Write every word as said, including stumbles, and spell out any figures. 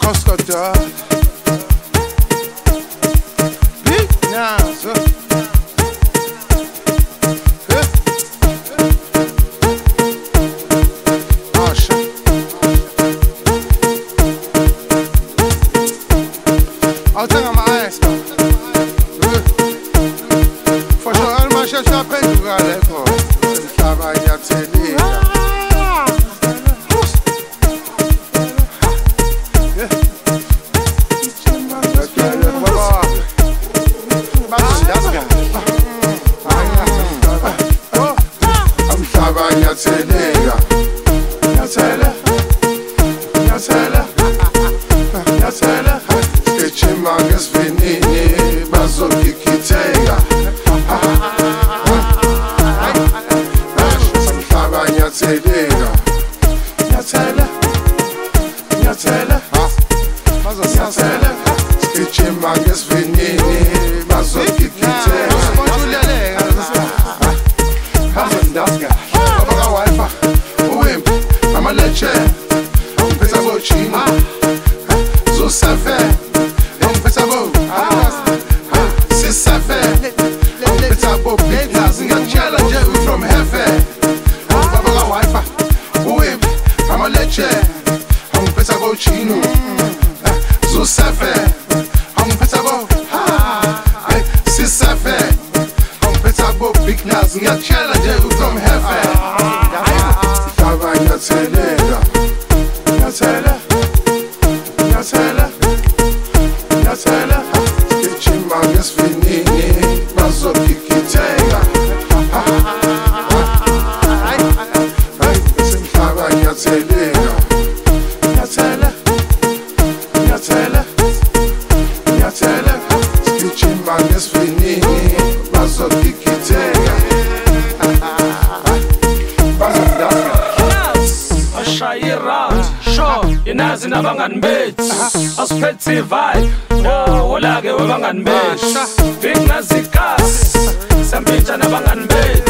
Moscow dog. Big Nazo. Asha. Awuthenga ama-ice ka. For sure alimasheshe aphenduka lekho. Semhlaba nyathelika. Nyatheleka, nyathele, nyathele, nyathele. Sigijima ngesivinini bazogigitheka. Samhlaba nyatheleka, nyathele, nyathele, nyathele. Sigijima ngesivinini bazogigitheka. Leche, un pesabocino, so safe, un pesabo, si safe, un pesabo, nothing can challenge you from heaven. Baba wife, whip, I'm a leche, un pesabocino, so safe, un pesabo, si safe, un pesabo, big nothing can challenge you from heaven. Nyatheleka, nyathele, nyathele, nyathele. Sigijima ngesivinini bazogigitheka. Semhlaba nyatheleka, nyathele, nyathele, nyathele. Sigijima ngesivinini bazogigitheka. Inazi nabangani bethu asiphethe vibe wola ke wabangani bethu big nazikasi sambitha nabangani bethu